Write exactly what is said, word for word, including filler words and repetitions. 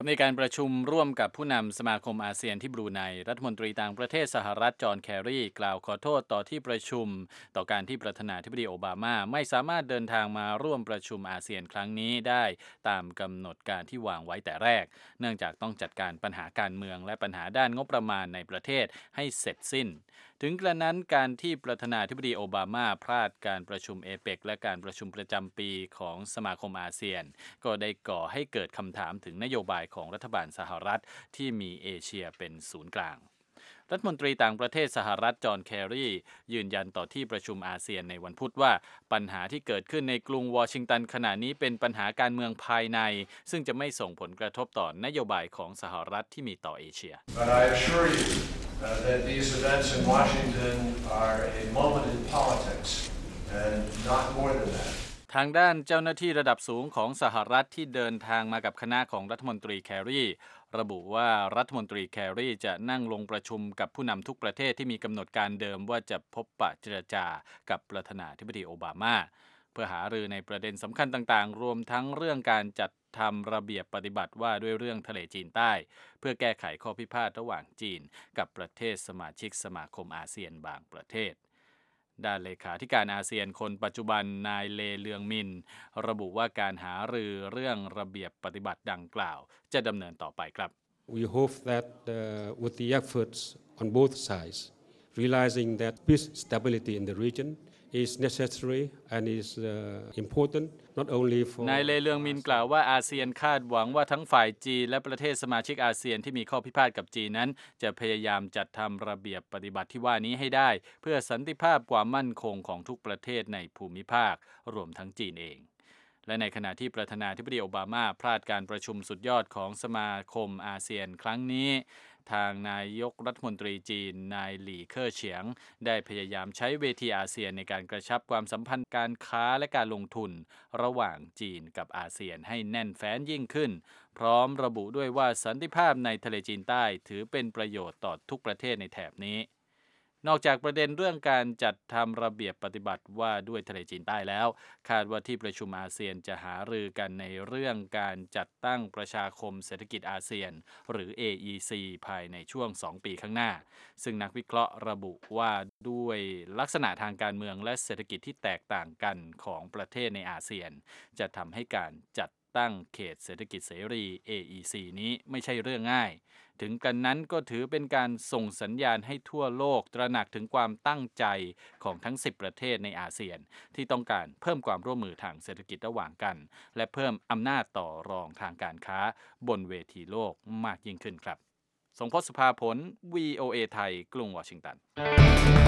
ในการประชุมร่วมกับผู้นำสมาคมอาเซียนที่บรูไนรัฐมนตรีต่างประเทศสหรัฐจอห์นแครีกล่าวขอโทษต่อที่ประชุมต่อการที่ประธานาธิบดีโอบามาไม่สามารถเดินทางมาร่วมประชุมอาเซียนครั้งนี้ได้ตามกำหนดการที่วางไว้แต่แรกเนื่องจากต้องจัดการปัญหาการเมืองและปัญหาด้านงบประมาณในประเทศให้เสร็จสิ้นถึงกระนั้นการที่ประธานาธิบดีโอบามาพลาดการประชุมเอเปกและการประชุมประจำปีของสมาคมอาเซียนก็ได้ก่อให้เกิดคำถามถึงนโยบายของรัฐบาลสหรัฐที่มีเอเชียเป็นศูนย์กลางรัฐมนตรีต่างประเทศสหรัฐจอห์นแครียืนยันต่อที่ประชุมอาเซียนในวันพุธว่าปัญหาที่เกิดขึ้นในกรุงวอชิงตันขณะนี้เป็นปัญหาการเมืองภายในซึ่งจะไม่ส่งผลกระทบต่อนโยบายของสหรัฐที่มีต่อเอเชีย But I assure you uh, that these events in Washington are a moment in politics and not more than that. ทางด้านเจ้าหน้าที่ระดับสูงของสหรัฐที่เดินทางมากับคณะของรัฐมนตรีแครีระบุว่ารัฐมนตรีแครีจะนั่งลงประชุมกับผู้นำทุกประเทศที่มีกำหนดการเดิมว่าจะพบปะเจรจากับประธานาธิบดีโอบามาเพื่อหารือในประเด็นสำคัญต่างๆรวมทั้งเรื่องการจัดทำระเบียบปฏิบัติว่าด้วยเรื่องทะเลจีนใต้เพื่อแก้ไขข้อพิพาทระหว่างจีนกับประเทศสมาชิกสมาคมอาเซียนบางประเทศด้านเลขาธิการอาเซียนคนปัจจุบันนายเลเลืองมินระบุว่าการหารือเรื่องระเบียบปฏิบัติดังกล่าวจะดำเนินต่อไปครับ We hope that uh, with the efforts on both sides, realizing that peace stability in the region is necessary and is uh, important not only for นายเลเลืองมินกล่าวว่าอาเซียนคาดหวังว่าทั้งฝ่ายจีนและประเทศสมาชิกอาเซียนที่มีข้อพิพาทกับจีนนั้นจะพยายามจัดทำระเบียบปฏิบัติที่ว่านี้ให้ได้เพื่อสันติภาพความมั่นคงของทุกประเทศในภูมิภาครวมทั้งจีนเองและในขณะที่ประธานาธิบดีโอบามาพลาดการประชุมสุดยอดของสมาคมอาเซียนครั้งนี้ทางนายกรัฐมนตรีจีนนายหลี่เค่อเฉียงได้พยายามใช้เวทีอาเซียนในการกระชับความสัมพันธ์การค้าและการลงทุนระหว่างจีนกับอาเซียนให้แน่นแฟ้นยิ่งขึ้นพร้อมระบุด้วยว่าสันติภาพในทะเลจีนใต้ถือเป็นประโยชน์ต่อทุกประเทศในแถบนี้นอกจากประเด็นเรื่องการจัดทำระเบียบปฏิบัติว่าด้วยทะเลจีนใต้แล้วคาดว่าที่ประชุมอาเซียนจะหารือกันในเรื่องการจัดตั้งประชาคมเศรษฐกิจอาเซียนหรือ เอ อี ซี ภายในช่วงสองปีข้างหน้าซึ่งนักวิเคราะห์ระบุว่าด้วยลักษณะทางการเมืองและเศรษฐกิจที่แตกต่างกันของประเทศในอาเซียนจะทำให้การจัดตั้งเขตเศรษฐกิจเสรี เอ อี ซี นี้ไม่ใช่เรื่องง่ายถึงกันนั้นก็ถือเป็นการส่งสัญญาณให้ทั่วโลกตระหนักถึงความตั้งใจของทั้งสิบประเทศในอาเซียนที่ต้องการเพิ่มความร่วมมือทางเศรษฐกิจระหว่างกันและเพิ่มอำนาจต่อรองทางการค้าบนเวทีโลกมากยิ่งขึ้นครับสงพจน์ สุภาผล วี โอ เอ ไทยกรุงวอชิงตัน